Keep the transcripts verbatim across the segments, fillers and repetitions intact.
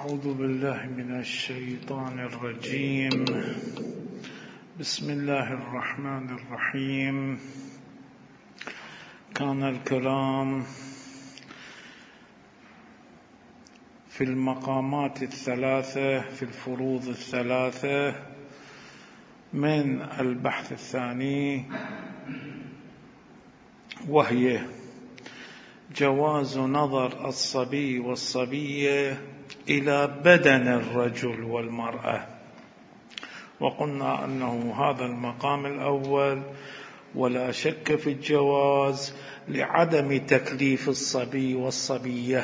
أعوذ بالله من الشيطان الرجيم. بسم الله الرحمن الرحيم. كان الكلام في المقامات الثلاثة في الفروض الثلاثة من البحث الثاني، وهي جواز نظر الصبي والصبية إلى بدن الرجل والمرأة، وقلنا أنه هذا المقام الأول ولا شك في الجواز لعدم تكليف الصبي والصبية.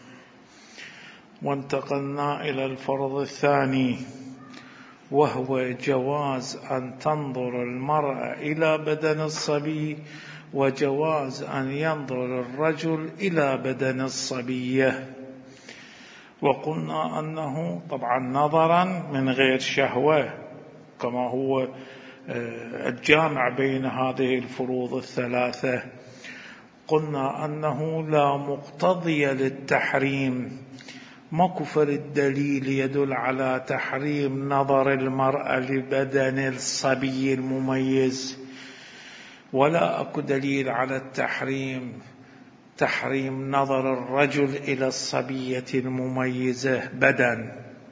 وانتقلنا إلى الفرض الثاني، وهو جواز أن تنظر المرأة إلى بدن الصبي، وجواز أن ينظر الرجل إلى بدن الصبية. وقلنا أنه طبعا نظرا من غير شهوة، كما هو الجامع بين هذه الفروض الثلاثة. قلنا أنه لا مقتضي للتحريم، ماكو فرد دليل يدل على تحريم نظر المرأة لبدن الصبي المميز، ولا أكو دليل على التحريم تحريم نظر الرجل إلى الصبية المميزة بدن،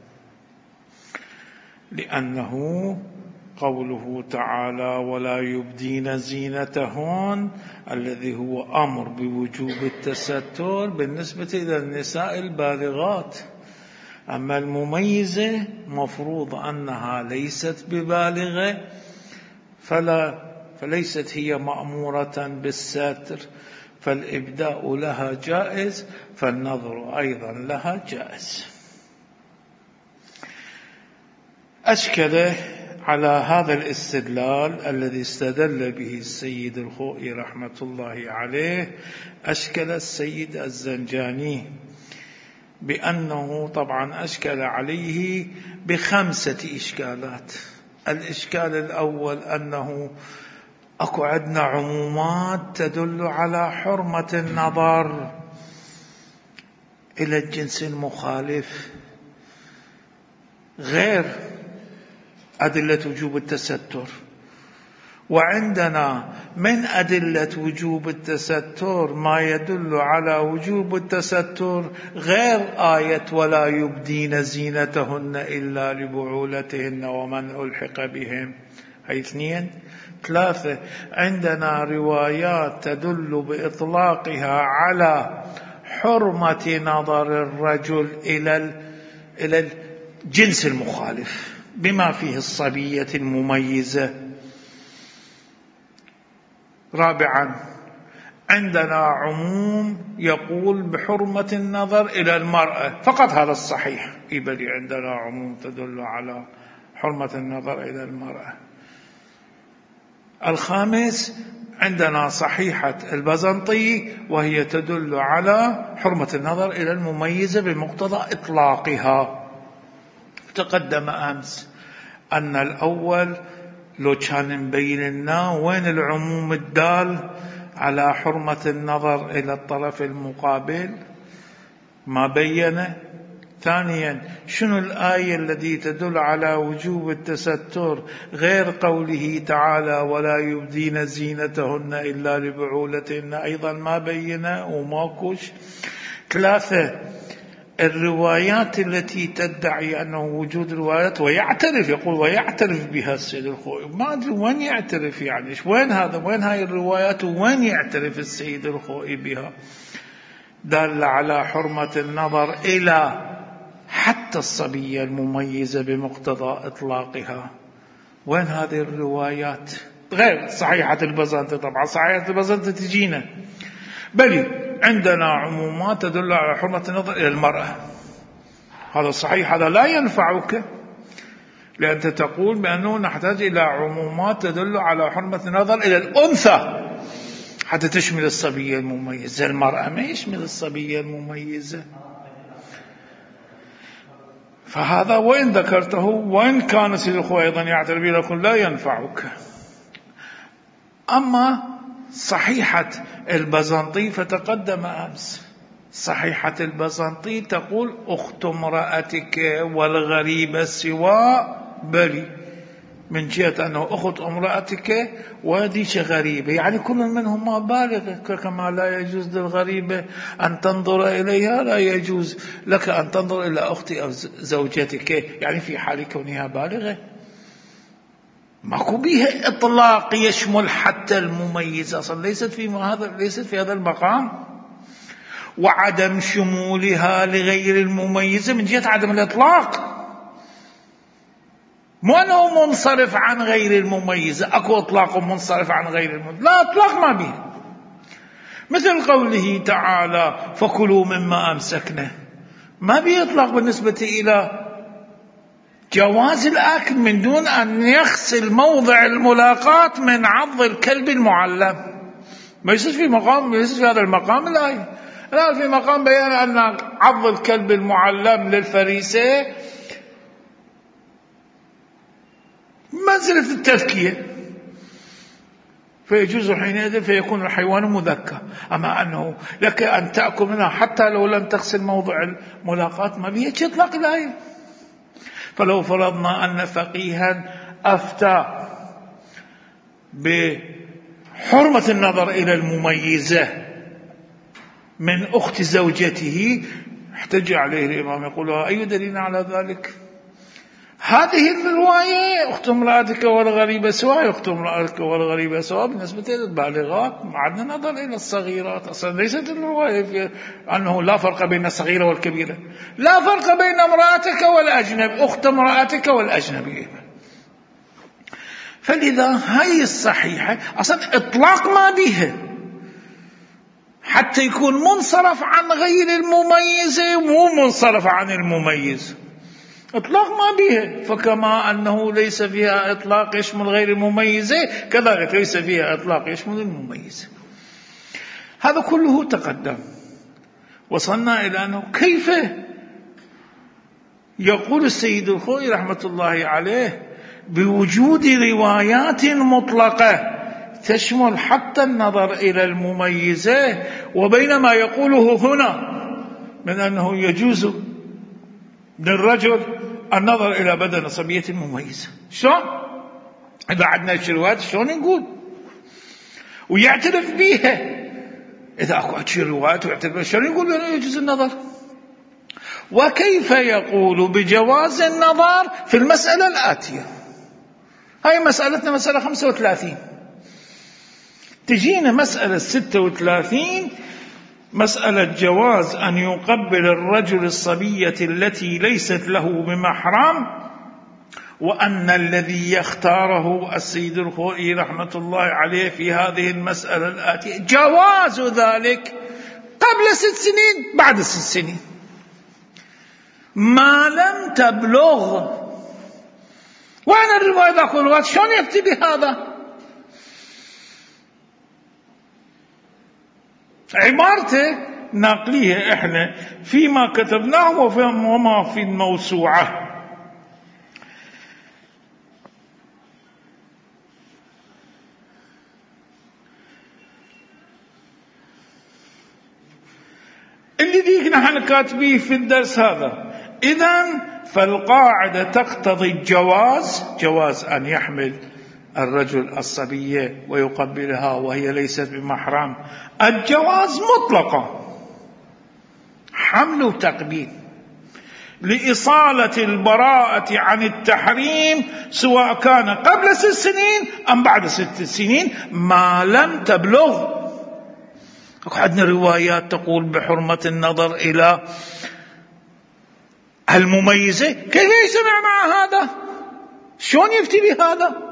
لأنه قوله تعالى ولا يبدين زينتهن الذي هو أمر بوجوب التستر بالنسبة إلى النساء البالغات، أما المميزة مفروض أنها ليست ببالغة فلا فليست هي مأمورة بالستر، فالإبداء لها جائز، فالنظر أيضا لها جائز. أشكل على هذا الاستدلال الذي استدل به السيد الخوئي رحمة الله عليه، أشكل السيد الزنجاني بأنه طبعا أشكل عليه بخمسة إشكالات. الإشكال الأول أنه أكو عندنا عمومات تدل على حرمة النظر إلى الجنس المخالف غير أدلة وجوب التستر، وعندنا من أدلة وجوب التستر ما يدل على وجوب التستر غير آية ولا يبدين زينتهن إلا لبعولتهن ومن ألحق بهم. هاي اثنين. ثلاثة، عندنا روايات تدل بإطلاقها على حرمة نظر الرجل إلى إلى الجنس المخالف بما فيه الصبية المميزة. رابعا، عندنا عموم يقول بحرمة النظر إلى المرأة فقط، هذا الصحيح، يبقى عندنا عموم تدل على حرمة النظر إلى المرأة. الخامس، عندنا صحيحة البزنطي وهي تدل على حرمة النظر إلى المميزة بمقتضى إطلاقها. تقدم أمس أن الأول لو كان مبين لنا وين العموم الدال على حرمة النظر إلى الطرف المقابل ما بينه. ثانيا، شنو الآية التي تدل على وجوب التستر غير قوله تعالى ولا يبدين زينتهن إلا لبعولتهن، أيضا ما بينه وماكوش. ثلاثة، الروايات التي تدعي أنه وجود روايات ويعترف، يقول ويعترف بها السيد الخوئي، ما أدري وين يعترف، يعني وين هذا، وين هاي الروايات وين يعترف السيد الخوئي بها، دل على حرمة النظر إلى حتى الصبية المميزة بمقتضى إطلاقها. وين هذه الروايات؟ غير صحيحة البزنطي، طبعا صحيحة البزنطي تجينا، بل عندنا عمومات تدل على حرمة النظر إلى المرأة. هذا صحيح، هذا لا ينفعك، لأنت تقول بأنه نحتاج إلى عمومات تدل على حرمة النظر إلى الأنثى حتى تشمل الصبية المميزة. المرأة ما يشمل الصبية المميزة، فهذا وإن ذكرته وإن كان سيد الخوئي أيضا يعترف به لكن لا ينفعك. أما صحيحة البزنطي فتقدم أمس صحيحة البزنطي تقول أخت امرأتك والغريب سواء بري، من جهة أنه أخت امرأتك وديش غريبة، يعني كل منهما بالغ، كما لا يجوز للغريبة أن تنظر إليها لا يجوز لك أن تنظر إلى أخت أو زوجتك، يعني في حال كونها بالغة ماكو بها إطلاق يشمل حتى المميز، أصلا ليست في هذا ليست في هذا المقام. وعدم شمولها لغير المميزة من جهة عدم الإطلاق، مو أنه منصرف عن غير المميزة، أكو إطلاق منصرف عن غير المميزة، لا إطلاق ما به. مثل قوله تعالى فكلوا مما أمسكنا، ما به إطلاق بالنسبة إلى جواز الأكل من دون أن يغسل موضع الملاقاة من عض الكلب المعلم، ما يصير في مقام، ما يصير في هذا المقام الآية، لا في مقام بيان أن عض الكلب المعلم للفريسة منزلة التذكية، فيجوز حينئذ فيكون الحيوان مذكى. أما أنه لك أن تأكل منها حتى لو لم تغسل موضع الملاقاة ما بيها إطلاق الآية. فلو فرضنا أن فقيها أفتى بحرمة النظر إلى المميزة من أخت زوجته، احتج عليه الإمام يقول أي دليل على ذلك؟ هذه الرواية أخت امرأتك والغريبة سواء، أخت امرأتك والغريبة سواء بالنسبة للبالغات، معنا نظر إلى الصغيرات، أصلا ليست الرواية في أنه لا فرق بين الصغيرة والكبيرة، لا فرق بين امرأتك والأجنب، أخت امرأتك والأجنبية. فلذا هاي الصحيحة أصلا إطلاق ما بها حتى يكون منصرف عن غير المميزة، مو منصرف عن المميز، إطلاق ما بها. فكما أنه ليس فيها إطلاق يشمل غير المميزة، كذلك ليس فيها إطلاق يشمل المميزة. هذا كله تقدم. وصلنا إلى أنه كيف يقول السيد الخوئي رحمة الله عليه بوجود روايات مطلقة تشمل حتى النظر إلى المميزة، وبينما يقوله هنا من أنه يجوز للرجل النظر إلى بدن صبية مميزة. شلون؟ إذا عندنا روايات شلون نقول؟ ويعترف بيها. إذا أكو أشي روايات ويعترف بيها شلون يقول أنه يجوز النظر؟ وكيف يقول بجواز النظر في المسألة الآتية؟ هاي مسألتنا مسألة خمسة وثلاثين. تجينا مسألة ستة وثلاثين، مسألة جواز أن يقبل الرجل الصبية التي ليست له بمحرم، وأن الذي يختاره السيد الخوئي رحمة الله عليه في هذه المسألة الآتية جواز ذلك قبل ست سنين بعد ست سنين ما لم تبلغ. وأنا الرواية ذاك الوقت شلون يفتي بهذا؟ عبارته ناقليه احنا فيما كتبناه وما في الموسوعة. اللي ديك نحن كاتبيه في الدرس هذا. إذن فالقاعدة تقتضي الجواز، جواز أن يحمل الرجل الصبية ويقبلها وهي ليست بمحرم، الجواز مطلقا حمل وتقبيل لإصالة البراءة عن التحريم، سواء كان قبل ست سنين أم بعد ست سنين ما لم تبلغ. عندنا روايات تقول بحرمة النظر إلى المميزة، كيف يجتمع مع هذا؟ شلون يفتي بهذا؟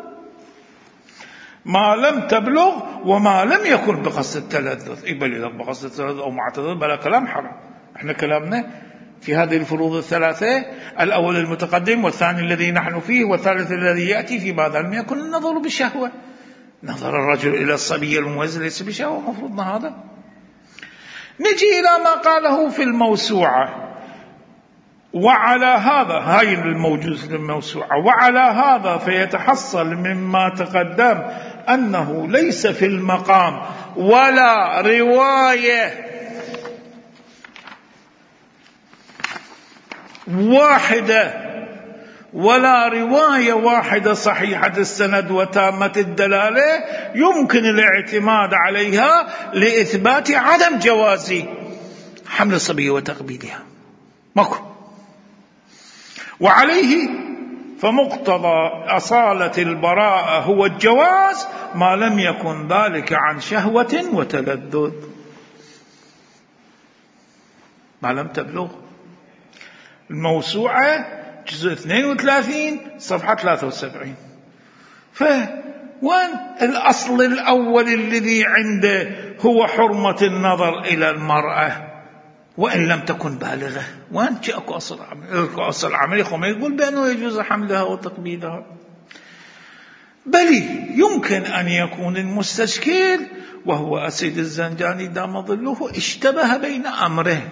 ما لم تبلغ وما لم يكن بقصد التلذذ. إيه بل إذا بقصد التلذذ أو مع التلذذ بلا كلام حرام. احنا كلامنا في هذه الفروض الثلاثة، الأول المتقدم والثاني الذي نحن فيه والثالث الذي يأتي، في بعض لم يكن النظر بشهوة. نظر الرجل إلى الصبية المميزة ليس بشهوة، مفروضنا هذا. نجي إلى ما قاله في الموسوعة. وعلى هذا، هاي الموجود في الموسوعة، وعلى هذا فيتحصل مما تقدم أنه ليس في المقام ولا رواية واحدة ولا رواية واحدة صحيحة السند وتامة الدلالة يمكن الاعتماد عليها لإثبات عدم جواز حمل الصبية وتقبيلها، ماكو. وعليه فمقتضى أصالة البراءة هو الجواز ما لم يكن ذلك عن شهوة وتلذذ، ما لم تبلغ. الموسوعة جزء اثنين وثلاثين صفحة ثلاثة وسبعين. فوين الأصل الأول الذي عنده هو حرمة النظر إلى المرأة وإن لم تكن بالغة؟ وين اكو أصل عملي؟ اكو أصل عملي خو ما يقول بأنه يجوز حملها وتقبيلها. بل يمكن أن يكون المستشكل وهو أسيد الزنجاني دام ظله اشتبه بين أمرين،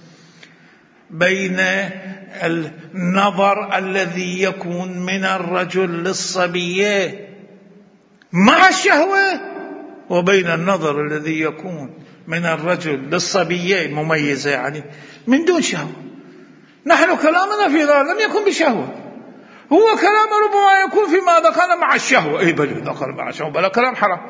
بين النظر الذي يكون من الرجل للصبية مع الشهوة وبين النظر الذي يكون من الرجل للصبية مميزة يعني من دون شهوة. نحن كلامنا في ذلك لم يكن بشهوة، هو كلام ربما يكون فيما ذكر مع الشهوة. اي بل ذكر مع الشهوة بلا كلام حرام.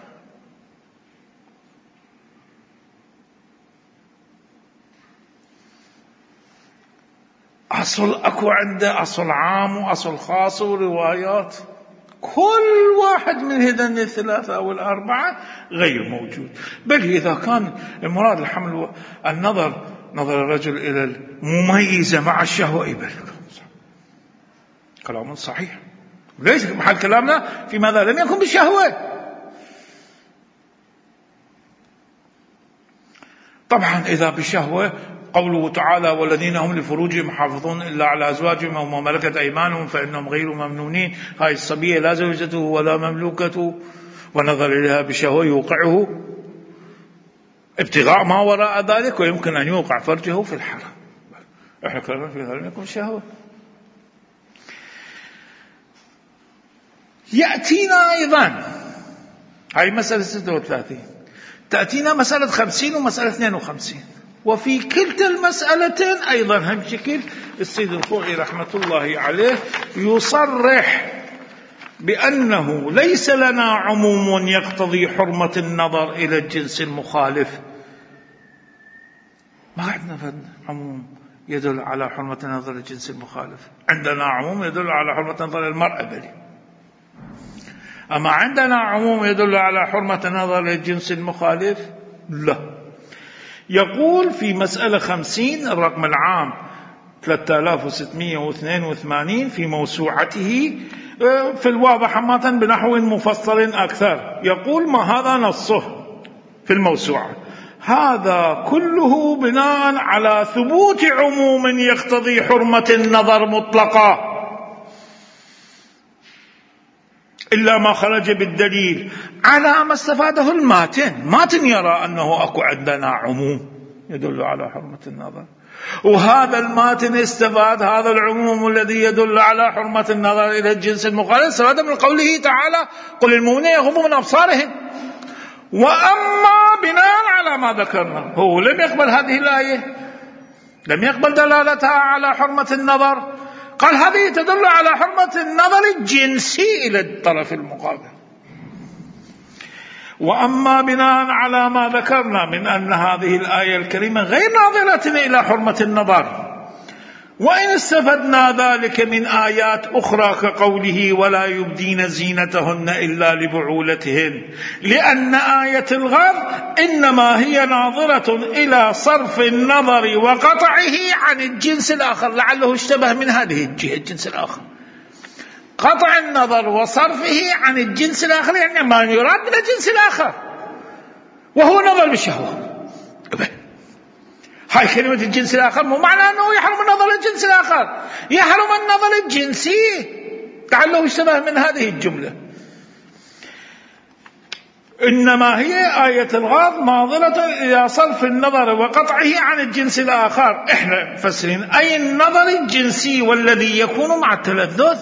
أصل أكو عنده أصل عام وأصل خاص وروايات، كل واحد من هذين الثلاثة أو الأربعة غير موجود. بل إذا كان المراد الحمل النظر نظر الرجل إلى المميزة مع الشهوة، أي بل كلام صحيح، ليس محل كلامنا في ماذا لم يكن بالشهوة. طبعا إذا بالشهوة قوله تعالى والذين هم لفروجهم محافظون إلا على أزواجهم أو ما ملكت أيمانهم فإنهم غير ممنونين. هاي الصبية لا زوجته ولا مملوكته، ونظر إليها بشهوة يوقعه ابتغاء ما وراء ذلك، ويمكن أن يوقع فرجه في الحرام. احنا كلامنا في هذا لم يكن شهوة. يأتينا أيضا هاي مسألة ستة وثلاثين، تأتينا مسألة خمسين ومسألة اثنين وخمسين، وفي كلتا المسألتين أيضا هم شكل السيد الخوئي رحمة الله عليه يصرح بأنه ليس لنا عموم يقتضي حرمة النظر إلى الجنس المخالف. ما عندنا عموم يدل على حرمة النظر إلى الجنس المخالف، عندنا عموم يدل على حرمة النظر للمرأة بلي، أما عندنا عموم يدل على حرمة النظر للجنس المخالف لا. يقول في مسألة خمسين الرقم العام ثلاثة آلاف وستمئة واثنين وثمانين في موسوعته في الواضح حماة بنحو مفصل أكثر، يقول ما هذا نصه في الموسوعة: هذا كله بناء على ثبوت عموم يقتضي حرمة النظر مطلقا إلا ما خرج بالدليل على ما استفاده الماتن. ماتن يرى أنه أكو عندنا عموم يدل على حرمة النظر، وهذا الماتن استفاد هذا العموم الذي يدل على حرمة النظر إلى الجنس المخالف استفاد من قوله تعالى: قل للمؤمنين يغضوا من أبصارهم. وأما بناء على ما ذكرنا هو لم يقبل هذه الآية، لم يقبل دلالتها على حرمة النظر، قال هذه تدل على حرمة النظر الجنسي إلى الطرف المقابل. وأما بناء على ما ذكرنا من أن هذه الآية الكريمة غير ناظرة إلى حرمة النظر، وإن استفدنا ذلك من آيات أخرى كقوله: ولا يبدين زينتهن إلا لبعولتهن، لأن آية الغض إنما هي ناظرة إلى صرف النظر وقطعه عن الجنس الآخر، لعله اشتبه من هذه الجهة الجنس الآخر، قطع النظر وصرفه عن الجنس الآخر يعني ما يراد من الجنس الآخر وهو نظر بالشهوة. هاي كلمة الجنس الآخر مو معنى أنه يحرم النظر للجنس الآخر، يحرم النظر الجنسي، لعله اشتبه من هذه الجملة. إنما هي آية الغض ناظرة إلى صرف النظر وقطعه عن الجنس الآخر. إحنا مفسرين أي النظر الجنسي والذي يكون مع التلذذ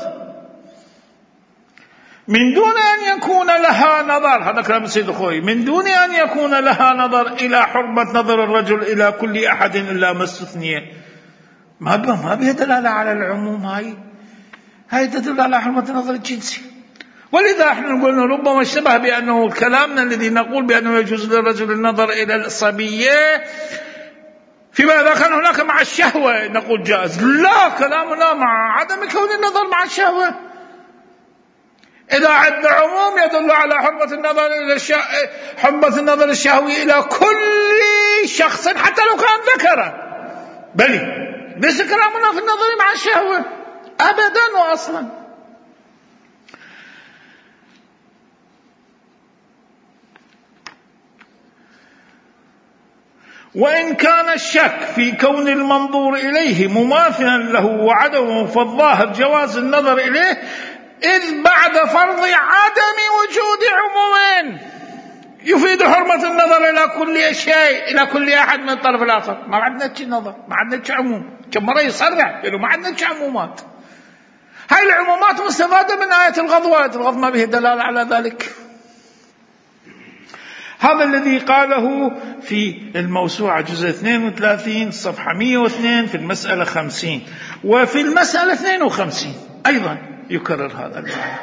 من دون أن يكون لها نظر، هذا كلام السيد الخوئي، من دون أن يكون لها نظر إلى حرمة نظر الرجل إلى كل أحد إلا ما استثني، ما ما بها دلالة على العموم. هاي هاي تدل على حرمة النظر الجنسي. ولذا احنا نقول انه ربما اشتبه بانه كلامنا الذي نقول بانه يجوز للرجل النظر الى الصبية فيما اذا كان هناك مع الشهوة نقول جائز. لا، كلامنا مع عدم كون النظر مع الشهوة. اذا عندنا عموم يدل على حرمة النظر الى الش... حرمة النظر الشهوي الى كل شخص حتى لو كان ذكرا. بلي ليس كلامنا في النظر مع الشهوة ابدا واصلا. وإن كان الشك في كون المنظور إليه مماثلا له وعدمه فالظاهر جواز النظر إليه، إذ بعد فرض عدم وجود عموم يفيد حرمة النظر إلى كل شيء، إلى كل أحد من الطرف الآخر. ما عندنا شيء نظر، ما عندنا شيء عموم. كم مرة يصرح يقولوا ما عندنا شيء عمومات. هاي العمومات مستفادة من آية الغض، وآية الغض ما به دلالة على ذلك. هذا الذي قاله في الموسوعة جزء اثنين وثلاثين صفحة مئة واثنين في المسألة خمسين، وفي المسألة اثنين وخمسين أيضا يكرر هذا المعنى.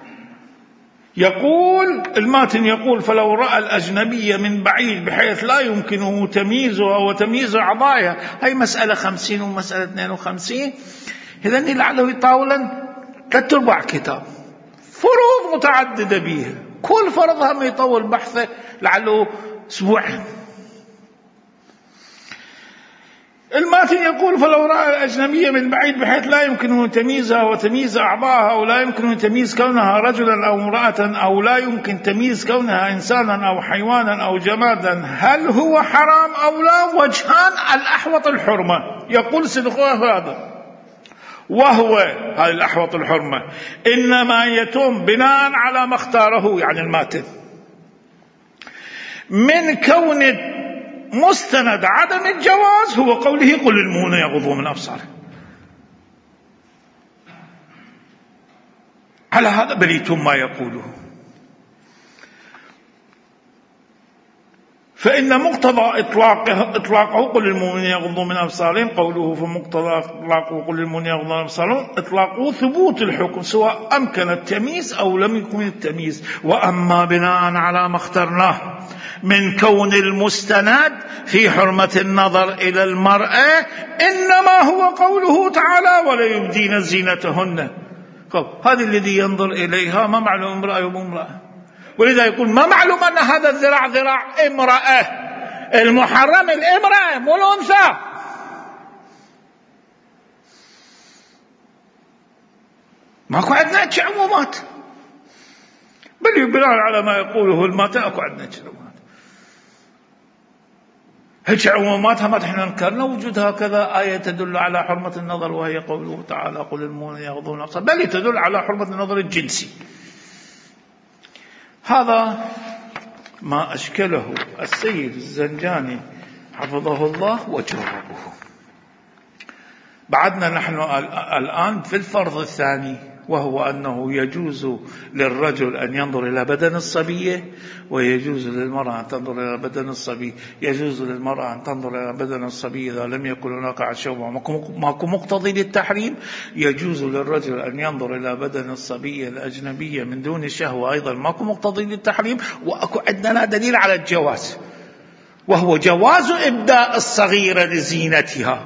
يقول الماتن يقول فلو رأى الأجنبية من بعيد بحيث لا يمكنه تمييزها وتمييز أعضائها. هاي مسألة خمسين ومسألة اثنين وخمسين. إذن لعله يطاولا ثلاث أرباع كتاب، فروض متعددة بها، كل فرض هم يطول بحثه لعله أسبوعين. الماتن يقول فلو رأى الأجنبية من بعيد بحيث لا يمكنه تمييزها وتمييز أعضائها، أو لا يمكنه تمييز كونها رجلا أو امرأة، أو لا يمكن تمييز كونها إنسانا أو حيوانا أو جمادا، هل هو حرام أو لا؟ وجهان الأحوط الحرمة. يقول سيدخوه هذا، وهو هذا الأحوط الحرمة إنما يتم بناء على ما اختاره، يعني الماتن، من كون مستند عدم الجواز هو قوله قل للمؤمنين يغضوا من أبصارهم. على هذا بليتم ما يقوله. فإن مقتضى إطلاقه, إطلاقه قل للمؤمنين يغضوا من أبصارهم، قوله فمقتضى إطلاقه قل للمؤمنين يغضوا من أبصارهم إطلاقه ثبوت الحكم سواء أمكن التمييز أو لم يكن التمييز. وأما بناء على ما اخترناه من كون المستند في حرمة النظر إلى المرأة إنما هو قوله تعالى ولا يبدين زينتهن. هذا الذي ينظر إليها ما معلوم امرأة وامرأة، ولذا يقول ما معلوم أن هذا الذراع ذراع امرأة. المحرم الامرأة مو الأنثى. ماكو عندنا شيء عمومات، بل بناء على ما يقوله الماتن اكو عندنا شيء عمومات. هيك عموماتها ما احنا نكرنا وجودها كذا آية تدل على حرمة النظر، وهي قوله تعالى قل للمؤمنين يغضوا من أبصارهم، بل تدل على حرمة النظر الجنسي. هذا ما أشكله السيد الزنجاني حفظه الله وجوابه. بعدنا نحن الآن في الفرض الثاني، وهو أنه يجوز للرجل أن ينظر إلى بدن الصبية، ويجوز للمرأة أن تنظر إلى بدن الصبي. يجوز للمرأة أن تنظر إلى بدن الصبي إذا لم يكن هناك شهوة ماكو مقتضي للتحريم. يجوز للرجل أن ينظر إلى بدن الصبية الأجنبية من دون شهوة، أيضا ماكو مقتضي للتحريم. وأكو عندنا دليل على الجواز، وهو جواز إبداء الصغيرة لزينتها،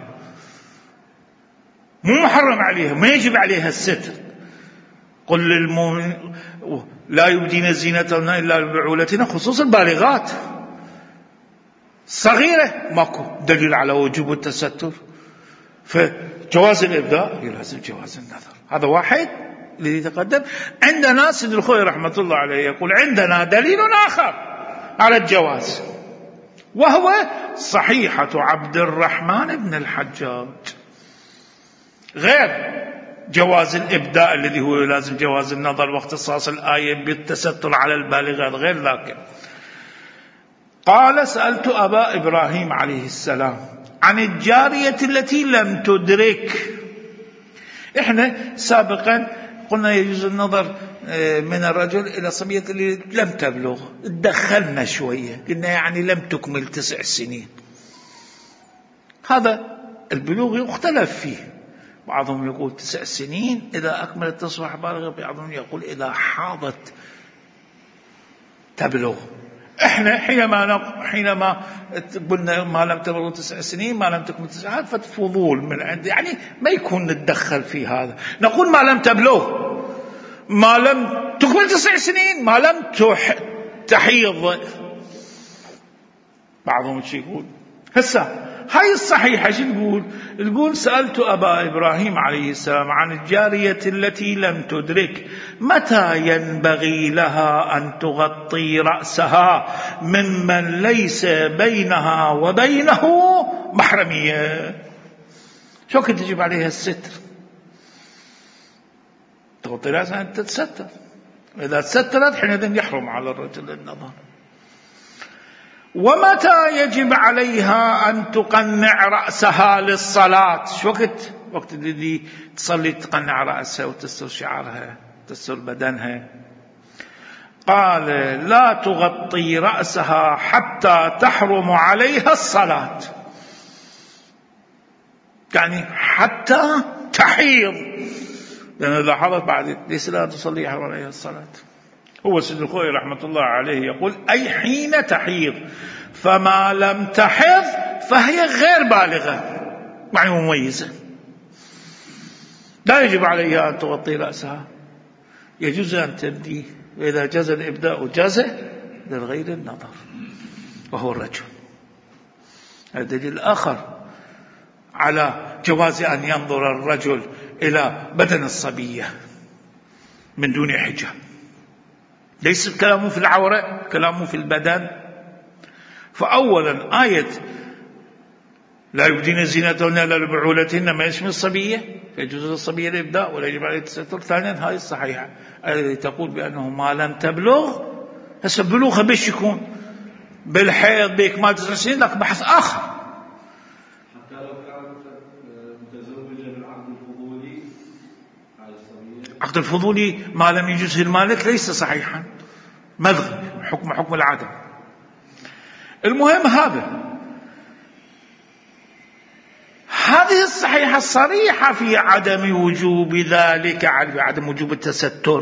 مو محرم عليها، ما يجب عليها الستر. قل للمؤمن لا يبدين زينتهن إلا ببعولتهن، خصوصا البالغات. صغيرة ماكو دليل على وجوب التستر، فجواز الإبداء يلازم جواز النظر. هذا واحد الذي تقدم. عندنا سيد الخوي رحمة الله عليه يقول عندنا دليل آخر على الجواز، وهو صحيحة عبد الرحمن بن الحجاج، غير جواز الإبداء الذي هو لازم جواز النظر واختصاص الآية بالتستر على البالغات، غير ذاك. قال سألت أبا إبراهيم عليه السلام عن الجارية التي لم تدرك. إحنا سابقا قلنا يجوز النظر من الرجل إلى صبية اللي لم تبلغ، دخلنا شوية قلنا يعني لم تكمل تسع سنين. هذا البلوغ يختلف فيه، بعضهم يقول تسع سنين إذا أكملت تصبح بالغة، بعضهم يقول إذا حاضت تبلغ. احنا حينما حينما قلنا ما لم تبلغ تسع سنين، ما لم تكمل تسع، هذا فضول من عندي، يعني ما يكون نتدخل في هذا. نقول ما لم تبلغ، ما لم تكمل تسع سنين، ما لم تحيض. بعضهم شيء يقول هسه هاي الصحيحة شو تقول؟ تقول سألت أبا إبراهيم عليه السلام عن الجارية التي لم تدرك متى ينبغي لها أن تغطي رأسها ممن ليس بينها وبينه محرمية. شو كنت تجيب عليها الستر؟ تغطي رأسها أن تتستر، إذا تسترت حينئذ يحرم على الرجل النظر. ومتى يجب عليها أن تقنع رأسها للصلاة؟ شو وقت؟ وقت الذي تصلي تقنع رأسها وتستر شعرها تستر بدنها. قال لا تغطي رأسها حتى تحرم عليها الصلاة، يعني حتى تحيض، لأن إذا حضت بعد ليس لا تصلي يحرم عليها الصلاة. هو سيد الخوئي رحمة الله عليه يقول أي حين تحيض، فما لم تحض فهي غير بالغة، يعني مميزة، لا يجب عليها أن تغطي رأسها، يجوز أن تبدي، وإذا جاز الإبداء جاز للغير النظر وهو الرجل. هذا دليل آخر على جواز أن ينظر الرجل إلى بدن الصبية من دون حجاب. ليس كلامه في العورة، كلامه في البدن. فأولا آية لا يبدين زينتهن إلا لبعولتهن ما يشمل الصبية، يجوز للصبية الإبداء ولا يجب عليه التستر. ثانيا هاي الصحيحة التي تقول بأنه ما لم تبلغ، هسه بلوغها بيش يكون؟ بالحيض بإكمال تسع سنين، لك بحث آخر. حتى لو كانت متزوجة بالعقد الفضولي، عقد الفضولي ما لم يجوز المالك ليس صحيحا، مذغ حكم حكم العدم. المهم هذا هذه الصحيحة الصريحة في عدم وجوب ذلك، عدم وجوب التستر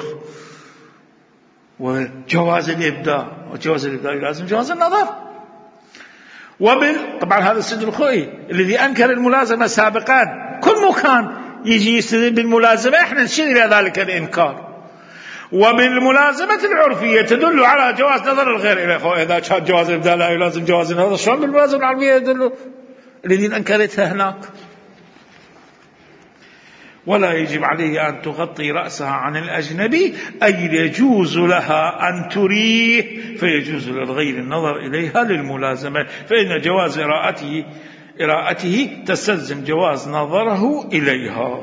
وجواز الإبداء، وجواز الإبداء لازم جواز النظر. وبال طبعا هذا السيد الخوئي الذي أنكر الملازمة سابقا، كل مكان يجي يستدل بالملازمة احنا نشير إلى ذلك الإنكار. وبالملازمة العرفية تدل على جواز نظر الغير. إلى أخوة إذا كان جواز الإبداء لا يلازم جواز النظر، شلون بالملازمة العرفية يدل؟ الذين أنكرتها هناك. ولا يجب عليه أن تغطي رأسها عن الأجنبي، أي يجوز لها أن تريه، فيجوز للغير النظر إليها للملازمة، فإن جواز إراءته إراءته تستلزم جواز نظره إليها.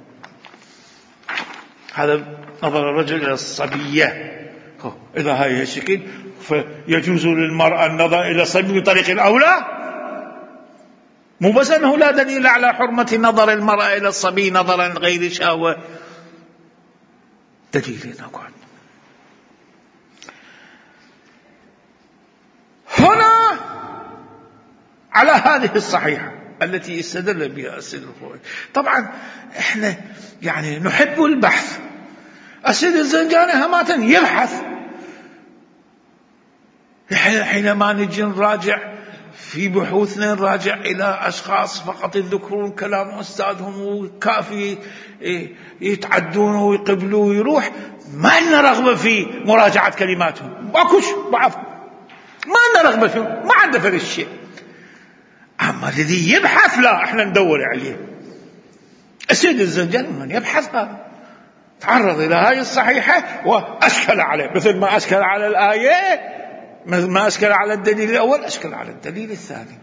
هذا نظر الرجل إلى الصبية. إذا هاي الشكل فيجوز للمرأة النظر إلى الصبي بطريق الأولى، مو بس أنه لا دليل على حرمة نظر المرأة إلى الصبي نظرا غير شهوة، دليل نقول. هنا على هذه الصحيحة التي استدل بها السيد الخوئي. طبعا احنا يعني نحب البحث. السيد الزنجاني هماتن يبحث، حينما نجي نراجع في بحوثنا نراجع إلى أشخاص فقط يذكرون كلام أستاذهم وكافي يتعدون ويقبلوا ويروح، ما لنا رغبة في مراجعة كلماتهم، باكوش بعض ما لنا رغبة فيهم، ما عنده فرق الشيء. أما الذي يبحث لا، احنا ندور عليه. السيد الزنجاني من يبحث هذا تعرض إلى هاي الصحيحة وأشكل عليه، مثل ما أشكل على الآية، ما أشكل على الدليل الأول أشكل على الدليل الثاني.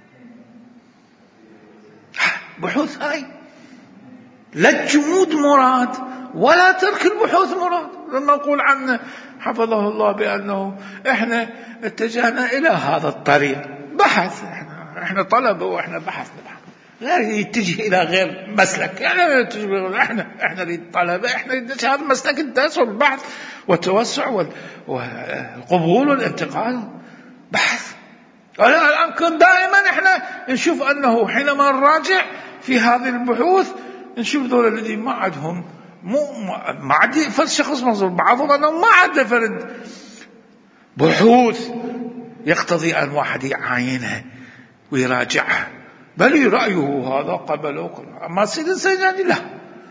بحوث هاي لا الجمود مراد ولا ترك البحوث مراد. لما نقول عنه حفظه الله بأنه إحنا اتجهنا إلى هذا الطريق، بحث، إحنا, إحنا طلبة وإحنا بحث بحث، لا يتجه إلى غير مسلك. يعني نتجه إحنا إحنا للطلبة، إحنا هذا المسلك الدرس والبحث والتوسع والقبول والانتقال، بحث. الآن دائما احنا نشوف أنه حينما نراجع في هذه البحوث نشوف دول الذين ما عندهم مو ما عاد فرد شخص منظور، بعضهم أنهم ما عاد فرد بحوث يقتضي أن واحد يعاينها ويراجعها، بل رأيه هذا قبله. أما سيد السيجاني لا.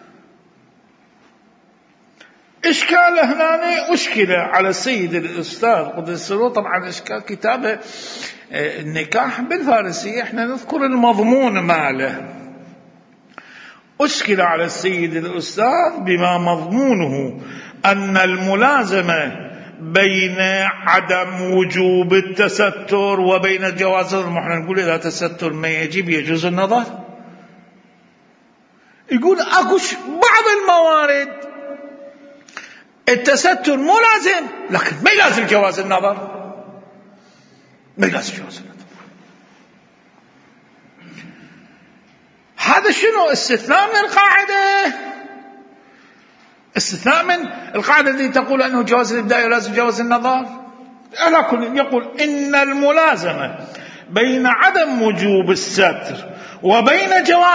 إشكال هنا أشكل على السيد الأستاذ قدس سره، طبعا إشكال كتابه النكاح بالفارسية، احنا نذكر المضمون ماله. أشكل على السيد الأستاذ بما مضمونه أن الملازمة بين عدم وجوب التستر وبين الجواز. احنا نقول إذا تستر ما يجب يجوز النظر. يقول أكوش بعض الموارد التستر مو لازم، لكن ما لازم جواز النظر، ما لازم جواز النظر. هذا شنو؟ استثناء من القاعدة، استثناء من القاعدة التي تقول أنه جواز الإبداء لازم جواز النظر. على كل يقول إن الملازمة بين عدم وجوب الستر وبين جواز